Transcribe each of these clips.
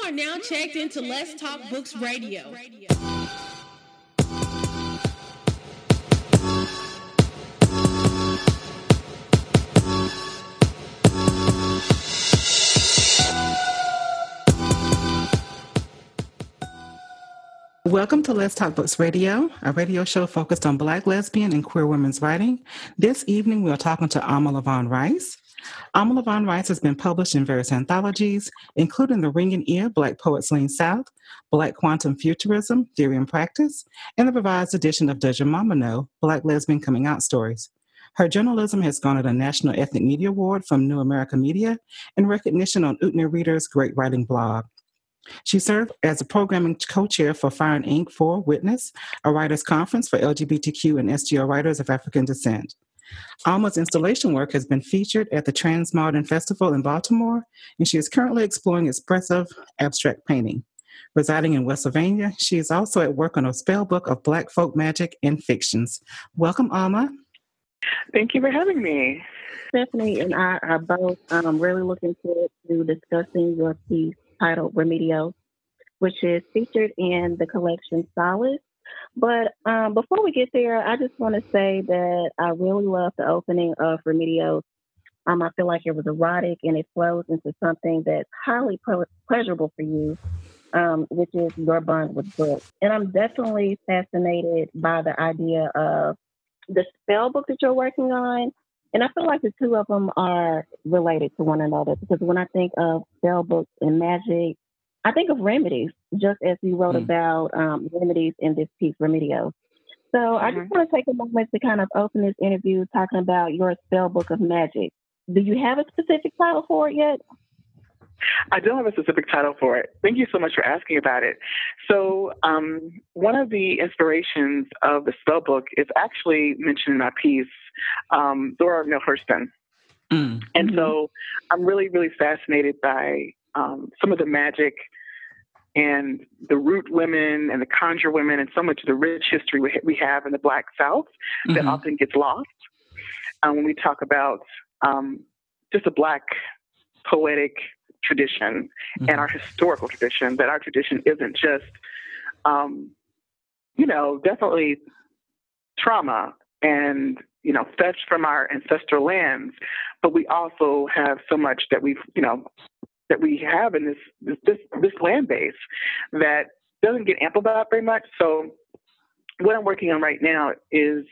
are now checked into Let's Talk Books Radio. Welcome to Let's Talk Books Radio, a radio show focused on Black, lesbian, and queer women's writing. This evening, we are talking to Alma LaVon Rice. Alma LaVon Rice has been published in various anthologies, including The Ringing Ear, Black Poets Lean South, Black Quantum Futurism, Theory and Practice, and the revised edition of Does Your Mama Know? Black Lesbian Coming Out Stories. Her journalism has garnered a National Ethnic Media Award from New America Media and recognition on Utner Reader's Great Writing blog. She served as a programming co-chair for Fire and Ink for Witness, a writers' conference for LGBTQ and SGO writers of African descent. Alma's installation work has been featured at the Transmodern Festival in Baltimore, and she is currently exploring expressive abstract painting. Residing in West Virginia, she is also at work on a spell book of Black folk magic and fictions. Welcome, Alma. Thank you for having me. Stephanie and I are both really looking forward to discussing your piece titled Remedios, which is featured in the collection Solace. But before we get there, I just want to say that I really love the opening of Remedios. I feel like it was erotic and it flows into something that's highly pleasurable for you, which is your bond with books. And I'm definitely fascinated by the idea of the spell book that you're working on. And I feel like the two of them are related to one another, because when I think of spell books and magic, I think of remedies, just as you wrote about remedies in this piece, Remedios. So I just want to take a moment to kind of open this interview talking about your spell book of magic. Do you have a specific title for it yet? I don't have a specific title for it. Thank you so much for asking about it. So one of the inspirations of the spell book is actually mentioned in my piece, Zora Neale Hurston. And so I'm really, really fascinated by some of the magic and the root women and the conjure women and so much of the rich history we have in the Black South that often gets lost when we talk about just a Black poetic tradition and our historical tradition, that our tradition isn't just, definitely trauma and, fetched from our ancestral lands, but we also have so much that we have in this land base that doesn't get amplified very much. So what I'm working on right now is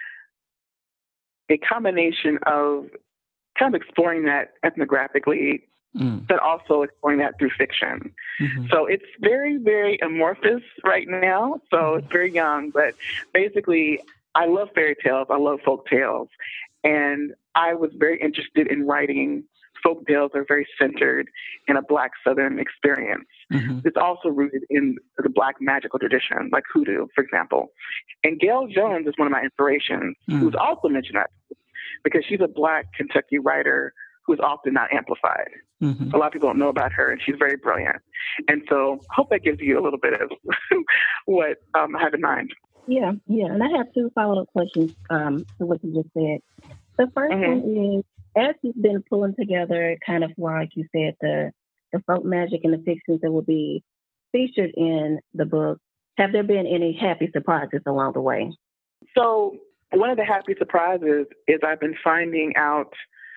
a combination of kind of exploring that ethnographically, but also exploring that through fiction. So it's very, very amorphous right now. So it's very young, but basically I love fairy tales. I love folk tales. And I was very interested in writing folk tales that are very centered in a Black Southern experience. It's also rooted in the Black magical tradition, like hoodoo, for example. And Gail Jones is one of my inspirations, who's also mentioned that because she's a Black Kentucky writer who's often not amplified. A lot of people don't know about her, and she's very brilliant. And so I hope that gives you a little bit of what I have in mind. Yeah. And I have two follow-up questions to what you just said. The first one is, as you've been pulling together kind of like you said, the folk magic and the fictions that will be featured in the book, have there been any happy surprises along the way? So one of the happy surprises is I've been finding out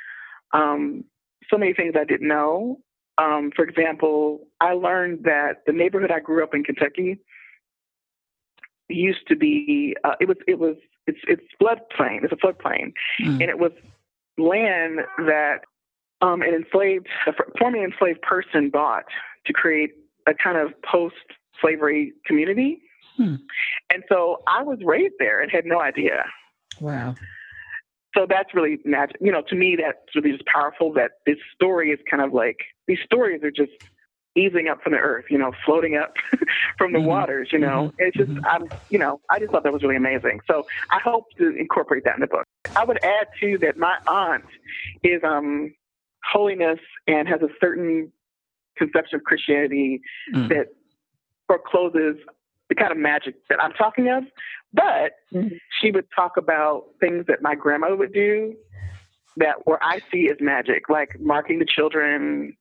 so many things I didn't know. For example, I learned that the neighborhood I grew up in, Kentucky, used to be it's floodplain. It's a floodplain, and it was land that a formerly enslaved person bought to create a kind of post-slavery community. And so I was raised there and had no idea. Wow. So that's really magic. To me, that's really just powerful that this story is kind of like, these stories are just easing up from the earth, floating up from the waters, It's just, I just thought that was really amazing. So I hope to incorporate that in the book. I would add, too, that my aunt is holiness and has a certain conception of Christianity that forecloses the kind of magic that I'm talking of. But she would talk about things that my grandmother would do where I see as magic, like marking the children,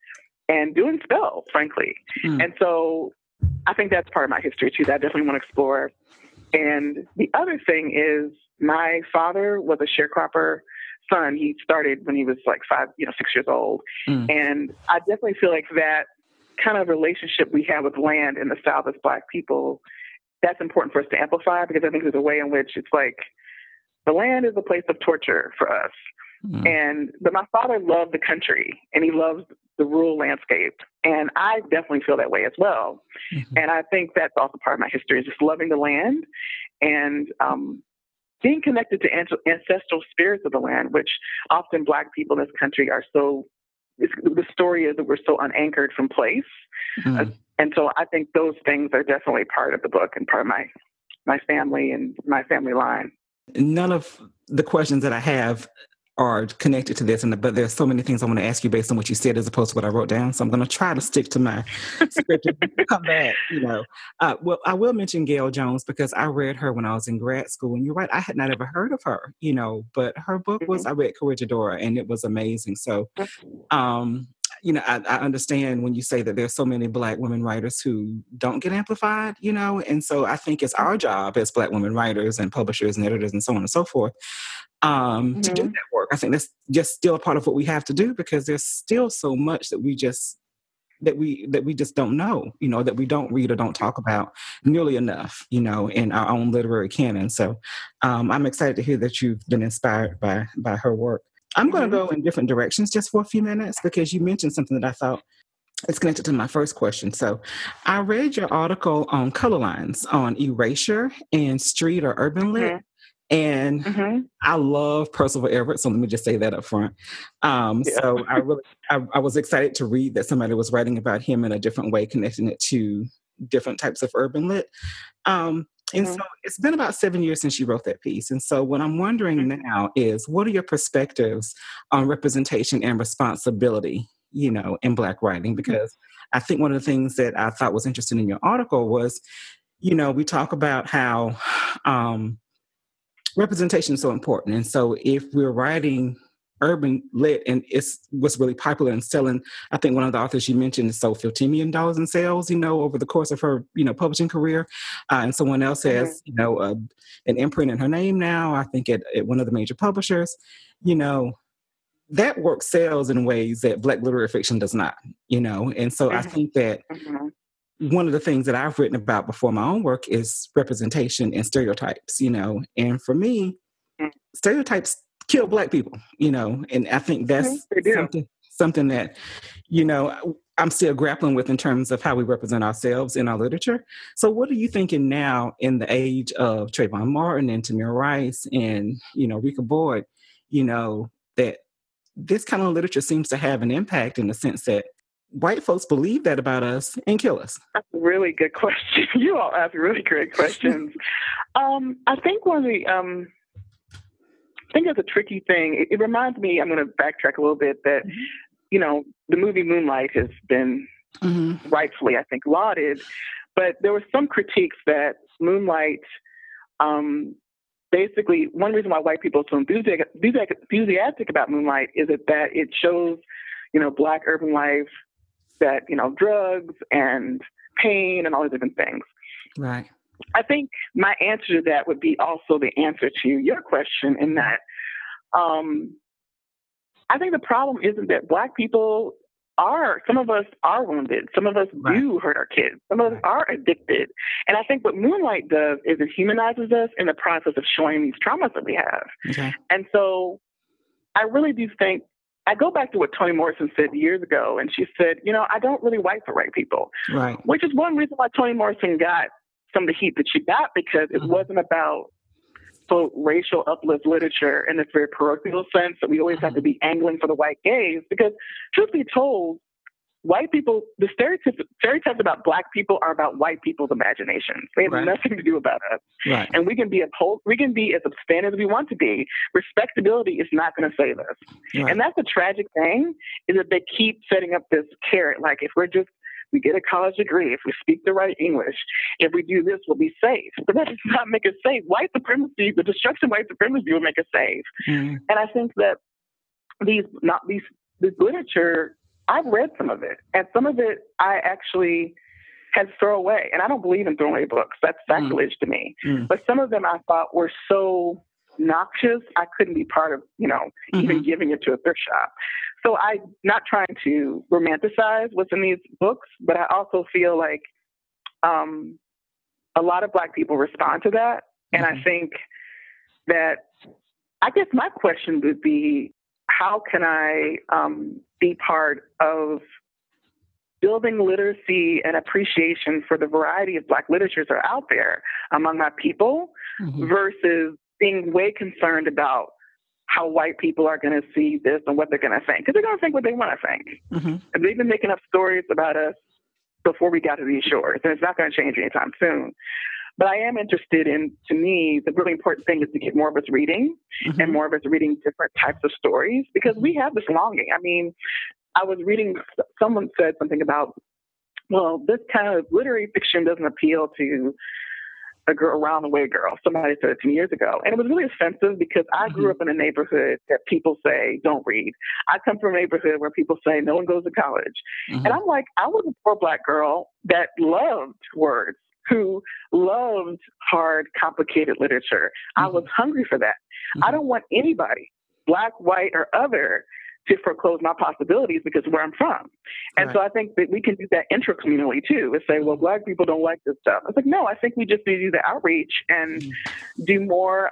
and doing spells, frankly. And so I think that's part of my history too, that I definitely want to explore. And the other thing is my father was a sharecropper son. He started when he was like 6 years old. And I definitely feel like that kind of relationship we have with land in the South as Black people, that's important for us to amplify, because I think there's a way in which it's like the land is a place of torture for us. But my father loved the country and he loves the rural landscape. And I definitely feel that way as well. And I think that's also part of my history, is just loving the land and being connected to ancestral spirits of the land, which often Black people in this country are so, the story is that we're so unanchored from place. And so I think those things are definitely part of the book and part of my family and my family line. None of the questions that I have are connected to this, but there's so many things I want to ask you based on what you said as opposed to what I wrote down. So I'm going to try to stick to my script and come back, Well, I will mention Gail Jones because I read her when I was in grad school. And you're right, I had not ever heard of her, but her book was, I read Corregidora, and it was amazing. So, I understand when you say that there's so many Black women writers who don't get amplified, and so I think it's our job as Black women writers and publishers and editors and so on and so forth to do that work. I think that's just still a part of what we have to do, because there's still so much that we just don't know, that we don't read or don't talk about nearly enough, in our own literary canon. So I'm excited to hear that you've been inspired by her work. I'm going to go in different directions just for a few minutes, because you mentioned something that I thought is connected to my first question. So I read your article on color lines, on erasure and street or urban lit. And I love Percival Everett, so let me just say that up front. So I was excited to read that somebody was writing about him in a different way, connecting it to different types of urban lit. And so it's been about 7 years since you wrote that piece. And so what I'm wondering now is, what are your perspectives on representation and responsibility, in Black writing? Because I think one of the things that I thought was interesting in your article was, we talk about how representation is so important. And so if we're writing urban lit and was really popular and selling, I think one of the authors you mentioned sold $15 million in sales, over the course of her, publishing career. And someone else has, an imprint in her name now, I think at one of the major publishers, that work sells in ways that Black literary fiction does not, And so I think that one of the things that I've written about before my own work is representation and stereotypes, and for me, stereotypes kill Black people, and I think that's something that, I'm still grappling with in terms of how we represent ourselves in our literature. So what are you thinking now in the age of Trayvon Martin and Tamir Rice and, Rika Boyd, that this kind of literature seems to have an impact in the sense that white folks believe that about us and kill us? That's a really good question. You all ask really great questions. I think one of the... I think it's a tricky thing. It reminds me, I'm going to backtrack a little bit, that, the movie Moonlight has been rightfully, I think, lauded, but there were some critiques that Moonlight, basically, one reason why white people are so enthusiastic about Moonlight is that it shows, Black urban life, that, drugs and pain and all these different things. Right. I think my answer to that would be also the answer to your question, in that I think the problem isn't that Black people some of us are wounded. Some of us do hurt our kids. Some of us are addicted. And I think what Moonlight does is it humanizes us in the process of showing these traumas that we have. Okay. And so I really do think, I go back to what Toni Morrison said years ago, and she said, I don't really write for white people. Right. Which is one reason why Toni Morrison got some of the heat that she got, because it wasn't about racial uplift literature in this very parochial sense that we always have to be angling for the white gaze. Because truth be told, white people, the stereotypes about Black people are about white people's imaginations. They have nothing to do about us. Right. And we can be as substandard as we want to be. Respectability is not going to save us. Right. And that's the tragic thing, is that they keep setting up this carrot, like if we get a college degree, if we speak the right English, if we do this, we'll be safe. But that does not make us safe. White supremacy, the destruction of white supremacy will make us safe. And I think that this literature I've read some of it, and some of it I actually had to throw away. And I don't believe in throwing away books. That's sacrilege to me. But some of them I thought were so noxious, I couldn't be part of, even giving it to a thrift shop. So I'm not trying to romanticize what's in these books, but I also feel like a lot of Black people respond to that. And I think that, I guess my question would be, how can I be part of building literacy and appreciation for the variety of Black literatures that are out there among my people versus being way concerned about how white people are going to see this and what they're going to think. Because they're going to think what they want to think. And they've been making up stories about us before we got to these shores, and it's not going to change anytime soon. But I am interested in, to me, the really important thing is to get more of us reading and more of us reading different types of stories, because we have this longing. I mean, I was reading, someone said something about, well, this kind of literary fiction doesn't appeal to a girl, around the way girl. Somebody said it 10 years ago. And it was really offensive because I grew up in a neighborhood that people say don't read. I come from a neighborhood where people say no one goes to college. And I'm like, I was a poor Black girl that loved words, who loved hard, complicated literature. I was hungry for that. I don't want anybody, Black, white, or other, to foreclose my possibilities because of where I'm from. And so I think that we can do that intracommunally too, and say, well, Black people don't like this stuff. I was like, no, I think we just need to do the outreach and do more,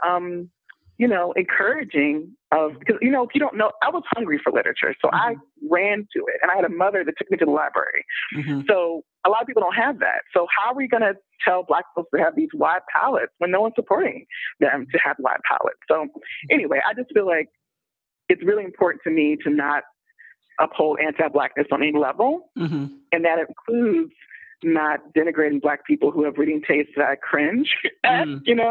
encouraging of, because, if you don't know, I was hungry for literature. So I ran to it, and I had a mother that took me to the library. So a lot of people don't have that. So how are we going to tell Black folks to have these wide palettes when no one's supporting them to have wide palettes? So anyway, I just feel like it's really important to me to not uphold anti-Blackness on any level. And that includes not denigrating Black people who have reading tastes that I cringe at,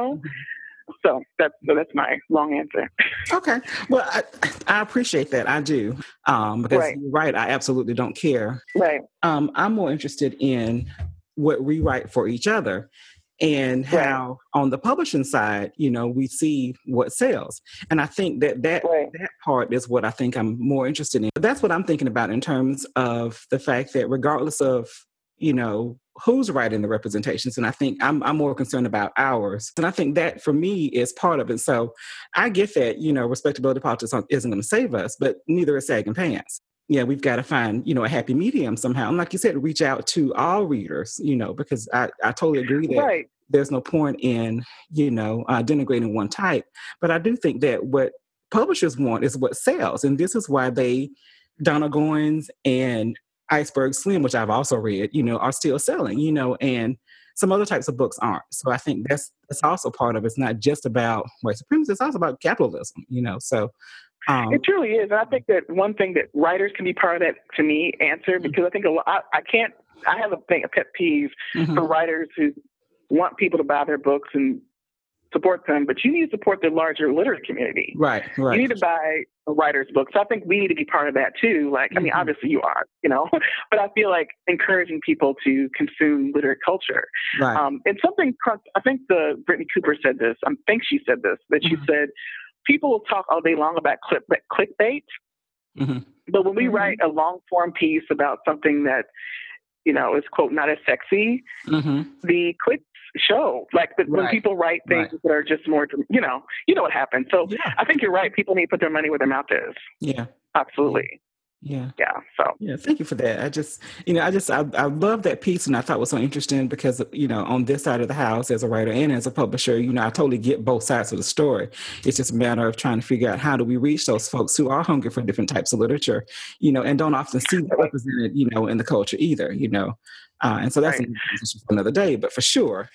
So that's my long answer. Okay. Well, I appreciate that. I do. Because you're right. I absolutely don't care. Right. I'm more interested in what we write for each other. And how on the publishing side, we see what sells. And I think that part is what I think I'm more interested in. But that's what I'm thinking about in terms of the fact that regardless of, who's writing the representations, and I think I'm more concerned about ours. And I think that for me is part of it. So I get that, respectability politics isn't going to save us, but neither is sagging pants. Yeah, we've got to find, a happy medium somehow. And like you said, reach out to all readers, because I totally agree that there's no point in, denigrating one type. But I do think that what publishers want is what sells. And this is why Donna Goins and Iceberg Slim, which I've also read, are still selling, and some other types of books aren't. So I think that's also part of it. It's not just about white supremacy. It's also about capitalism, so. It truly is. And I think that one thing that writers can be part of that, to me, answer, because I think I have a pet peeve for writers who want people to buy their books and support them, but you need to support the larger literary community. Right. You need to buy a writer's book. So I think we need to be part of that too. Like, I mean, obviously you are, but I feel like encouraging people to consume literary culture. Right. And something, I think Brittany Cooper said this, I think she said this, that she said, people will talk all day long about clickbait, but when we write a long form piece about something that, is, quote, not as sexy, the clicks show. Like when people write things that are just more, you know what happens. So I think you're right. People need to put their money where their mouth is. Yeah. Absolutely. Yeah. So. Yeah. Thank you for that. I love that piece, and I thought it was so interesting because, on this side of the house as a writer and as a publisher, I totally get both sides of the story. It's just a matter of trying to figure out how do we reach those folks who are hungry for different types of literature, and don't often see that represented, in the culture either, and so that's an conversation for another day, but for sure,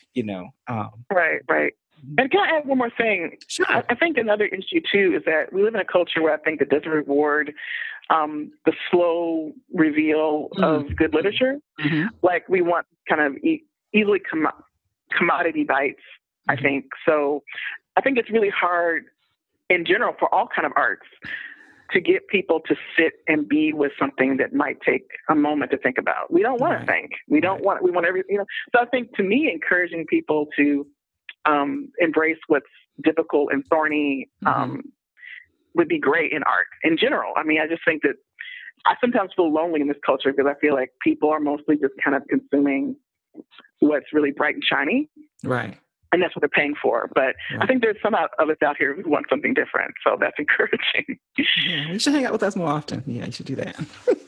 Right. And can I add one more thing? Sure. I think another issue too is that we live in a culture where I think that doesn't reward the slow reveal of good literature. Like we want kind of easily commodity bites, I think. So I think it's really hard in general for all kind of arts to get people to sit and be with something that might take a moment to think about. We don't want to think. We want everything, So I think, to me, encouraging people to embrace what's difficult and thorny would be great in art in general. I mean, I just think that, I sometimes feel lonely in this culture because I feel like people are mostly just kind of consuming what's really bright and shiny. Right. And that's what they're paying for. But Right. I think there's some of us out here who want something different. So that's encouraging. Yeah, you should hang out with us more often. Yeah, you should do that.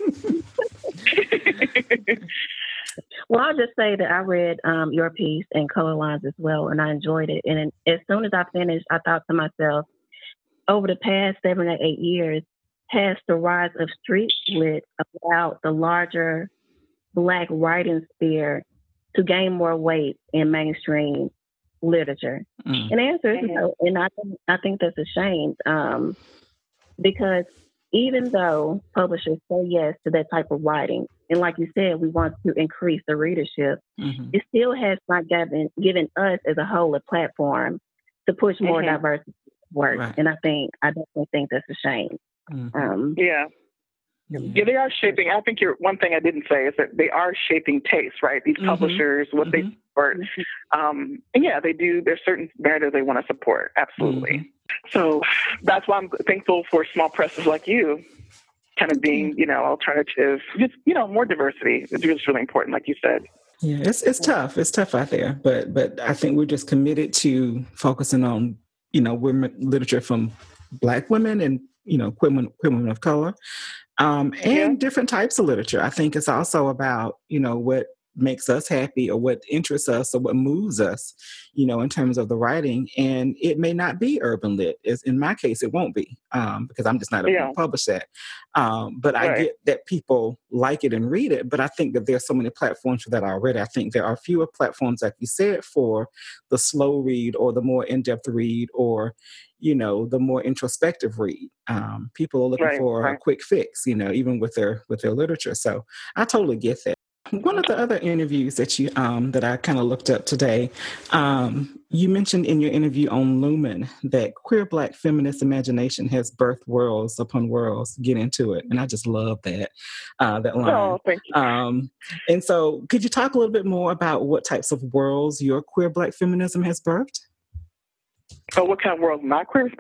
Well, I'll just say that I read your piece and Color Lines as well, and I enjoyed it. And as soon as I finished, I thought to myself, over the past 7 or 8 years, has the rise of street lit allowed the larger Black writing sphere to gain more weight in mainstream literature? And the answer is no. And I think that's a shame, because even though publishers say yes to that type of writing, and like you said, we want to increase the readership, it still has not given us as a whole a platform to push more diversity work. Right. And I definitely think that's a shame. Yeah, they are shaping. I think one thing I didn't say is that they are shaping taste, right? These publishers, what they support. And yeah, they do. There's certain narratives they want to support. Absolutely. So that's why I'm thankful for small presses like you, kind of being, alternative, just, more diversity. It's just really important, like you said. Yeah, it's tough. It's tough out there, but I think we're just committed to focusing on, women literature from Black women and, queer women of color, and different types of literature. I think it's also about, what makes us happy or what interests us or what moves us, in terms of the writing. And it may not be urban lit. In my case, it won't be, because I'm just not able to publish that. But I get that people like it and read it, but I think that there's so many platforms for that already. I think there are fewer platforms, like you said, for the slow read or the more in-depth read or, the more introspective read. People are looking for a quick fix, even with their literature. So I totally get that. One of the other interviews that you that I kind of looked up today, you mentioned in your interview on Lumen that queer Black feminist imagination has birthed worlds upon worlds. Get into it, and I just love that line. Oh, thank you. And so, could you talk a little bit more about what types of worlds your queer Black feminism has birthed? Oh, what kind of world my queer?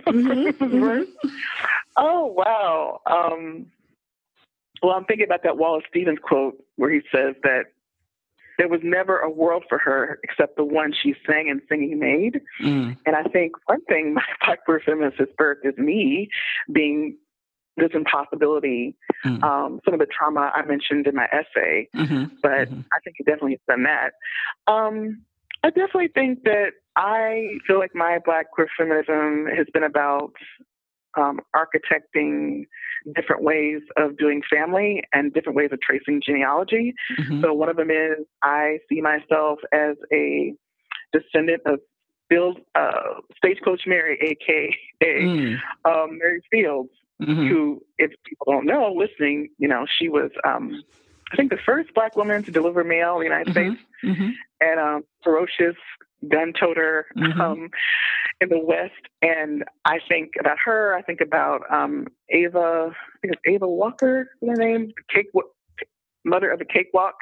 Oh, wow. Well, I'm thinking about that Wallace Stevens quote where he says that there was never a world for her except the one she sang and singing made. And I think one thing my Black queer feminist has birthed is me being this impossibility. Some of the trauma I mentioned in my essay, but I think it definitely has done that. I definitely think that I feel like my Black queer feminism has been about architecting different ways of doing family and different ways of tracing genealogy. So one of them is I see myself as a descendant of Stagecoach Mary, a.k.a. Mary Fields, who, if people don't know, listening, she was, I think, the first Black woman to deliver mail in the United States, and ferocious gun toter in the West. And I think about her. I think about Ava. I think it's Ava Walker, is her name, mother of the Cakewalk,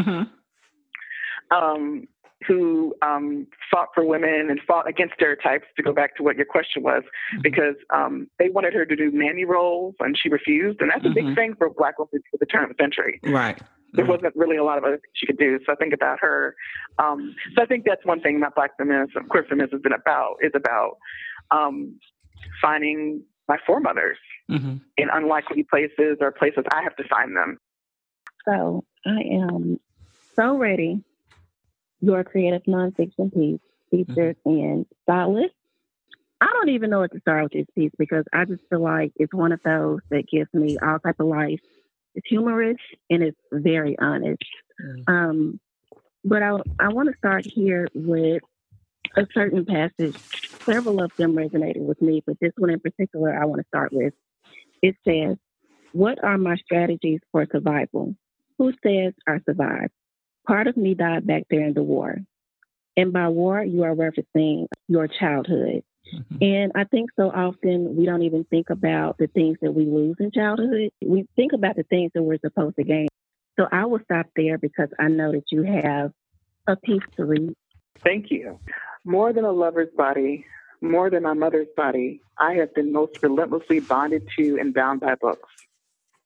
who fought for women and fought against stereotypes, to go back to what your question was, because they wanted her to do nanny roles and she refused. And that's a big thing for Black women at the turn of the century. Right. There wasn't really a lot of other things she could do. So I think about her. So I think that's one thing my Black feminism, queer feminism is about finding my foremothers in unlikely places or places I have to find them. So I am so ready. Your creative nonfiction piece featured in Stylist. I don't even know what to start with this piece because I just feel like it's one of those that gives me all type of life. It's humorous and it's very honest. But I want to start here with a certain passage. Several of them resonated with me, but this one in particular I want to start with. It says, "What are my strategies for survival? Who says I survived? Part of me died back there in the war." And by war, you are referencing your childhood. And I think so often we don't even think about the things that we lose in childhood. We think about the things that we're supposed to gain. So I will stop there because I know that you have a piece to read. Thank you. More than a lover's body, more than my mother's body, I have been most relentlessly bonded to and bound by books.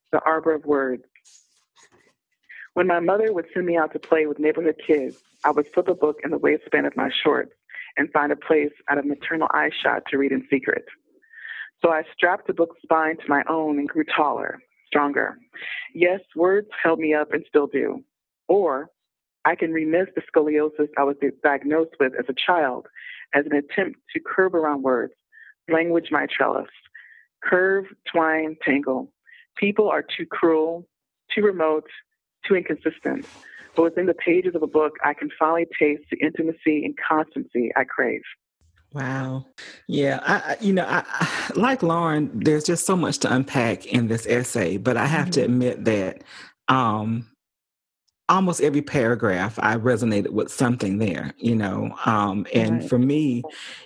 The Arbor of Words. When my mother would send me out to play with neighborhood kids, I would slip a book in the waistband of my shorts and find a place out of maternal eye shot to read in secret. So I strapped the book's spine to my own and grew taller, stronger. Yes, words held me up and still do. Or I can remiss the scoliosis I was diagnosed with as a child as an attempt to curve around words, language my trellis, curve, twine, tangle. People are too cruel, too remote, too inconsistent. But within the pages of a book, I can finally taste the intimacy and constancy I crave. Wow. Yeah. I like Lauren, there's just so much to unpack in this essay, but I have to admit that almost every paragraph I resonated with something there, and for me,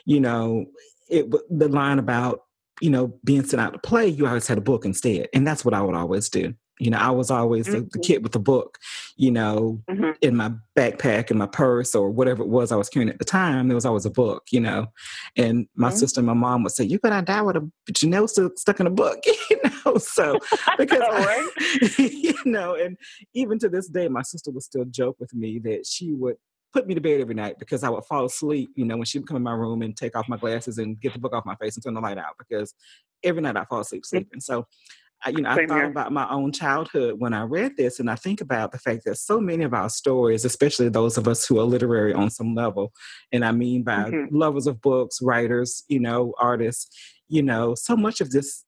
the line about, being sent out to play, you always had a book instead. And that's what I would always do. I was always the kid with the book, in my backpack, in my purse, or whatever it was I was carrying at the time. There was always a book, and my sister and my mom would say, "You're going to die with a Janelle stuck in a book," so because, and even to this day, my sister would still joke with me that she would put me to bed every night because I would fall asleep, when she would come in my room and take off my glasses and get the book off my face and turn the light out, because every night I fall asleep sleeping. So, I thought about my own childhood when I read this, and I think about the fact that so many of our stories, especially those of us who are literary on some level, and I mean by lovers of books, writers, artists, so much of this,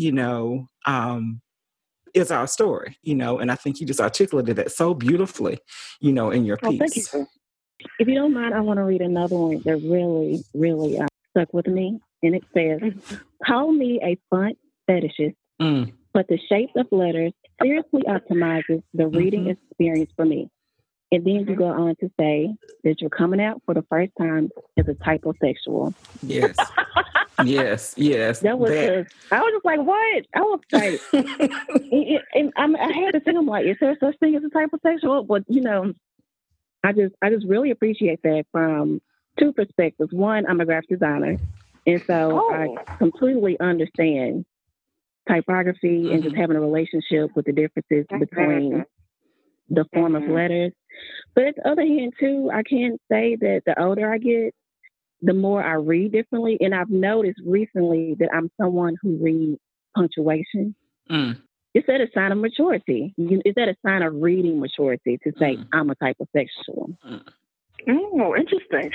is our story, and I think you just articulated that so beautifully, in your piece. Thank you. If you don't mind, I want to read another one that really, really stuck with me. And it says, "Call me a font fetishist, but the shape of letters seriously optimizes the reading experience for me." And then you go on to say that you're coming out for the first time as a typosexual. Yes. yes. That was I was just like, what? I was like, and I had to think, I'm like, is there such thing as a typosexual? But, I just really appreciate that from two perspectives. One, I'm a graphic designer, and so I completely understand typography and just having a relationship with the differences between the form of letters. But at the other hand, too, I can say that the older I get, the more I read differently. And I've noticed recently that I'm someone who reads punctuation. Is that a sign of maturity? Is that a sign of reading maturity to say I'm a typosexual? Oh, interesting.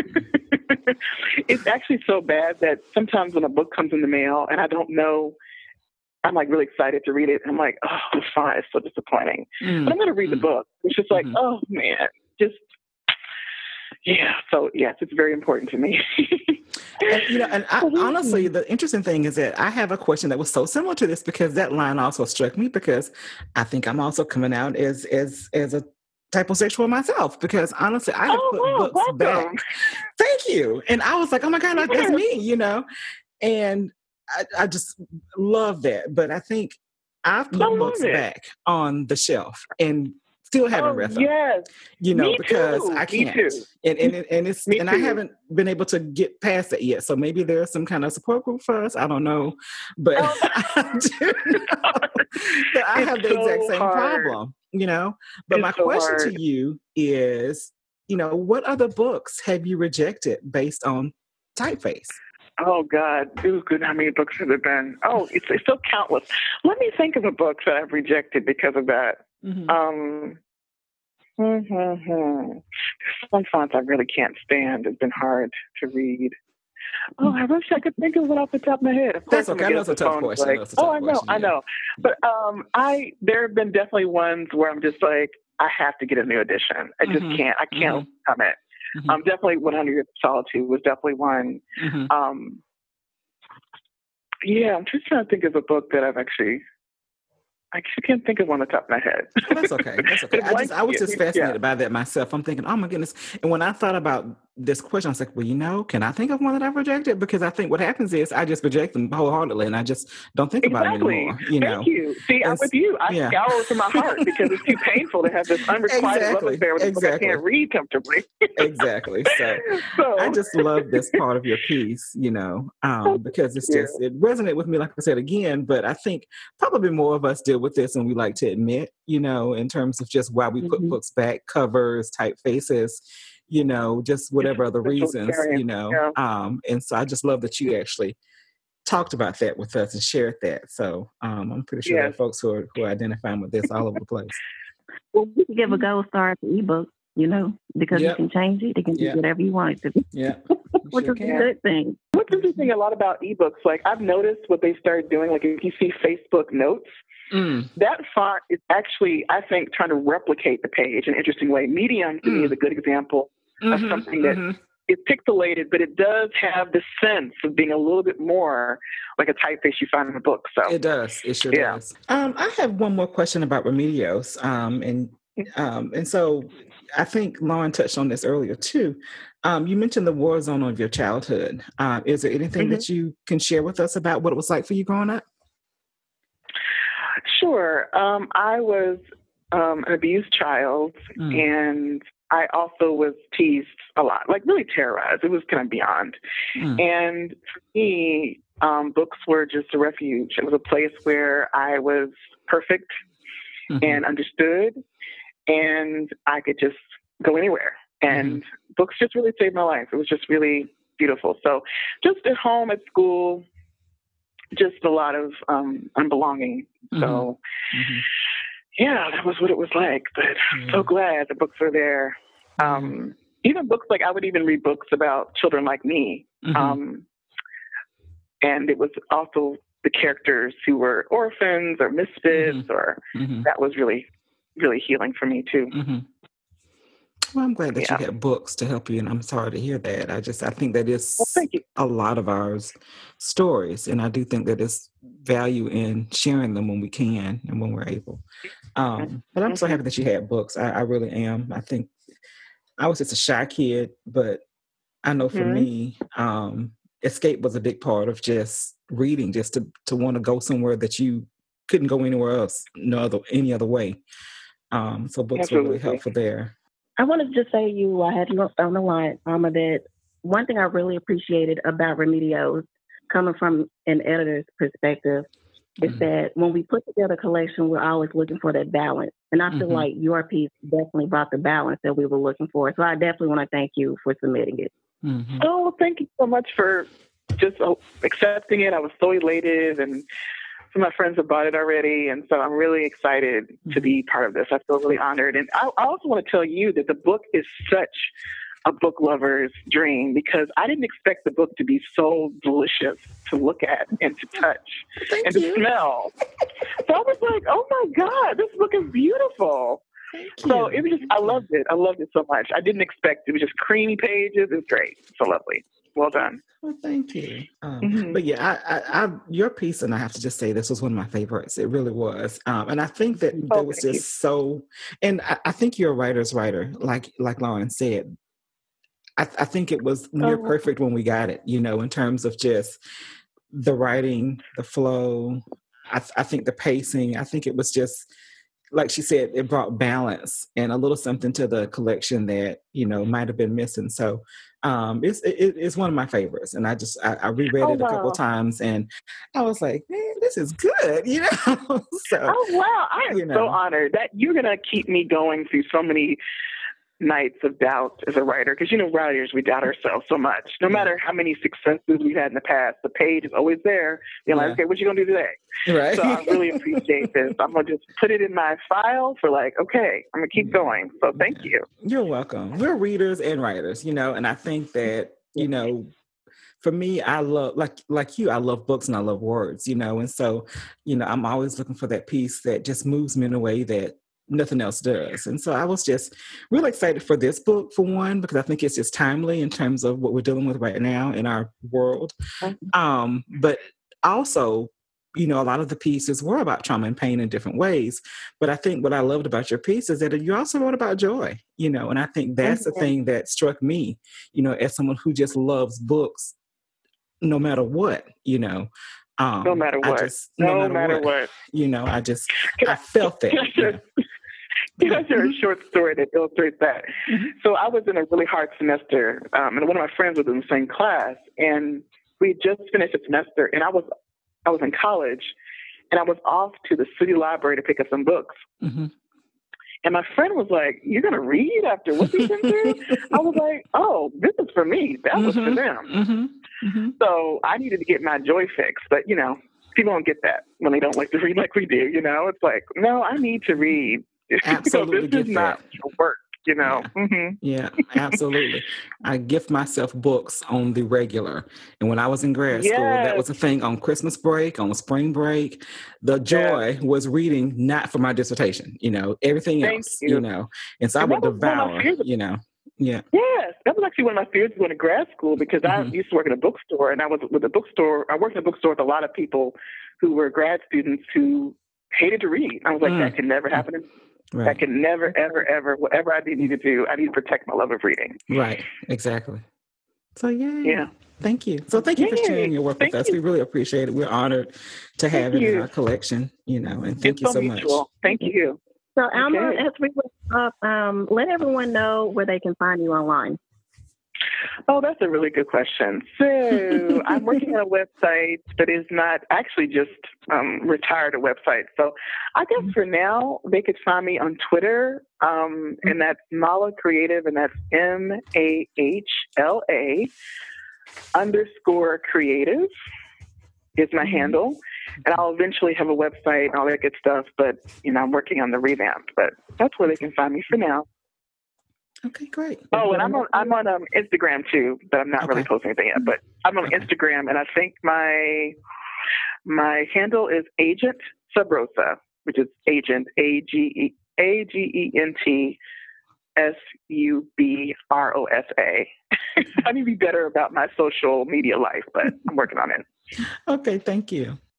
It's actually so bad that sometimes when a book comes in the mail and I don't know, I'm like really excited to read it. I'm like, oh, it's fine. It's so disappointing. But I'm going to read the book. It's just like, oh man, yeah. So yes, it's very important to me. Honestly, the interesting thing is that I have a question that was so similar to this, because that line also struck me, because I think I'm also coming out as a typosexual myself, because honestly, I have put books back. Thank you. And I was like, oh my God, that's me, and I just love that. But I think I've put books back on the shelf and still haven't read them. Yes. Because I can't. And I haven't been able to get past it yet. So maybe there's some kind of support group for us. I don't know. But I do know that I have the exact same problem, But my question to you is, what other books have you rejected based on typeface? Oh, God. Ooh, good. How many books have there been? Oh, it's so countless. Let me think of a book that I've rejected because of that. There's some fonts I really can't stand. It's been hard to read. Oh, I wish I could think of it off the top of my head. Of course, that's okay. I know it's a tough question. I know. But there have been definitely ones where I'm just like, I have to get a new edition. I just can't. I can't come it. Definitely 100 Years of Solitude was definitely one. Yeah, I'm just trying to think of a book that I can't think of one on the top of my head. Oh, that's okay. I was just fascinated by that myself. I'm thinking, oh my goodness. And when I thought about this question. I was like, well, can I think of one that I've rejected? Because I think what happens is I just reject them wholeheartedly and I just don't think about them anymore. Thank you. See, I'm with you. I scour through my heart because it's too painful to have this unrequited love affair with a book I can't read comfortably. Exactly. So I just love this part of your piece, because it's just, it resonated with me, like I said again, but I think probably more of us deal with this than we like to admit, in terms of just why we put books back, covers, typefaces, just whatever other reasons, and so I just love that you actually talked about that with us and shared that. So I'm pretty sure there are folks who are identifying with this all over the place. Well, we can give a gold star to ebook, because you can change it. It can do whatever you want it to be. Yeah. Which is a good thing. What's interesting a lot about ebooks, like I've noticed what they started doing, like if you see Facebook notes, that font is actually, I think, trying to replicate the page in an interesting way. Medium to me is a good example of something that is pixelated, but it does have the sense of being a little bit more like a typeface you find in a book. So it does. It sure does. I have one more question about Remedios, and so I think Lauren touched on this earlier too. You mentioned the war zone of your childhood. Is there anything that you can share with us about what it was like for you growing up? Sure. I was an abused child, and I also was teased a lot, like really terrorized. It was kind of beyond. And for me, books were just a refuge. It was a place where I was perfect and understood, and I could just go anywhere. And books just really saved my life. It was just really beautiful. So just at home, at school, just a lot of unbelonging. So, that was what it was like. But I'm so glad the books are there. Even books like, I would even read books about children like me. And it was also the characters who were orphans or misfits, or that was really, really healing for me too. Well, I'm glad that you had books to help you, and I'm sorry to hear that. I think that is a lot of our stories, and I do think that there's value in sharing them when we can and when we're able. But I'm so happy that you had books. I really am. I think I was just a shy kid, but I know for me, escape was a big part of just reading, just to want to go somewhere that you couldn't go anywhere else, any other way. So books were really helpful there. I wanted to just say I had you on the line, Alma, that one thing I really appreciated about Remedios, coming from an editor's perspective, is that when we put together a collection, we're always looking for that balance. And I feel like your piece definitely brought the balance that we were looking for. So I definitely want to thank you for submitting it. Oh, thank you so much for just accepting it. I was so elated, and some of my friends have bought it already, and so I'm really excited to be part of this. I feel really honored. And I also want to tell you that the book is such a book lover's dream, because I didn't expect the book to be so delicious to look at and to touch and to smell. So I was like, oh my God, this book is beautiful. So it was just, I loved it. I loved it so much. I didn't expect it. It was just creamy pages. It was great. So lovely. Well done. Well, thank you. But I your piece, and I have to just say, this was one of my favorites. It really was. And I think that there was just so, and I think you're a writer's writer, like Lauren said. I think it was near perfect when we got it, in terms of just the writing, the flow. I think the pacing, I think it was just, like she said, it brought balance and a little something to the collection that, might have been missing. So it's one of my favorites. And I reread it a couple of times, and I was like, man, this is good, So, oh, wow. I am so honored that you're going to keep me going through so many nights of doubt as a writer, because writers, we doubt ourselves so much. No matter how many successes we've had in the past, the page is always there. You're like, okay, what you gonna do today? Right. So I really appreciate this. I'm gonna just put it in my file for okay, I'm gonna keep going. So thank you. You're welcome. We're readers and writers, and I think that for me, I love like you. I love books and I love words, and so I'm always looking for that piece that just moves me in a way that nothing else does. And so I was just really excited for this book, for one, because I think it's just timely in terms of what we're dealing with right now in our world. But also a lot of the pieces were about trauma and pain in different ways. But I think what I loved about your piece is that you also wrote about joy, and I think that's the thing that struck me, as someone who just loves books, no matter what, no matter what, no matter what, I felt that. Can I share a short story that illustrates that? Mm-hmm. So I was in a really hard semester, and one of my friends was in the same class, and we just finished a semester, and I was in college, and I was off to the city library to pick up some books. Mm-hmm. And my friend was like, "You're going to read after what you've been through?" I was like, "Oh, this is for me. That was for them." Mm-hmm. Mm-hmm. So I needed to get my joy fix. But, people don't get that when they don't like to read like we do. It's like, no, I need to read. Absolutely this is not your work. Yeah. Mm-hmm. Yeah, absolutely. I gift myself books on the regular. And when I was in grad school, that was a thing on Christmas break, on spring break. The joy was reading, not for my dissertation, everything else, And so I would devour, Yeah. Yes. That was actually one of my fears going to grad school because I used to work in a bookstore, and I worked in a bookstore with a lot of people who were grad students who hated to read. I was like, that can never happen. Right. That can never, ever, ever, whatever I need to do, I need to protect my love of reading. Right. Exactly. So, yeah. Thank you. So thank you for sharing your work with us. We really appreciate it. We're honored to have it in our collection, and thank you so much. Thank you. So, Alma, as we wrap up, let everyone know where they can find you online. Oh, that's a really good question. So I'm working on a website that is not actually just retired a website. So I guess for now, they could find me on Twitter, and that's Mala Creative, and that's MAHLA_creative is my handle. And I'll eventually have a website and all that good stuff, but, I'm working on the revamp. But that's where they can find me for now. Okay, great. Oh, and I'm on Instagram too, but I'm not really posting anything yet. But I'm on Instagram, and I think my handle is Agent Subrosa, which is Agent AGENT SUBROSA. I need to be better about my social media life, but I'm working on it. Okay, thank you.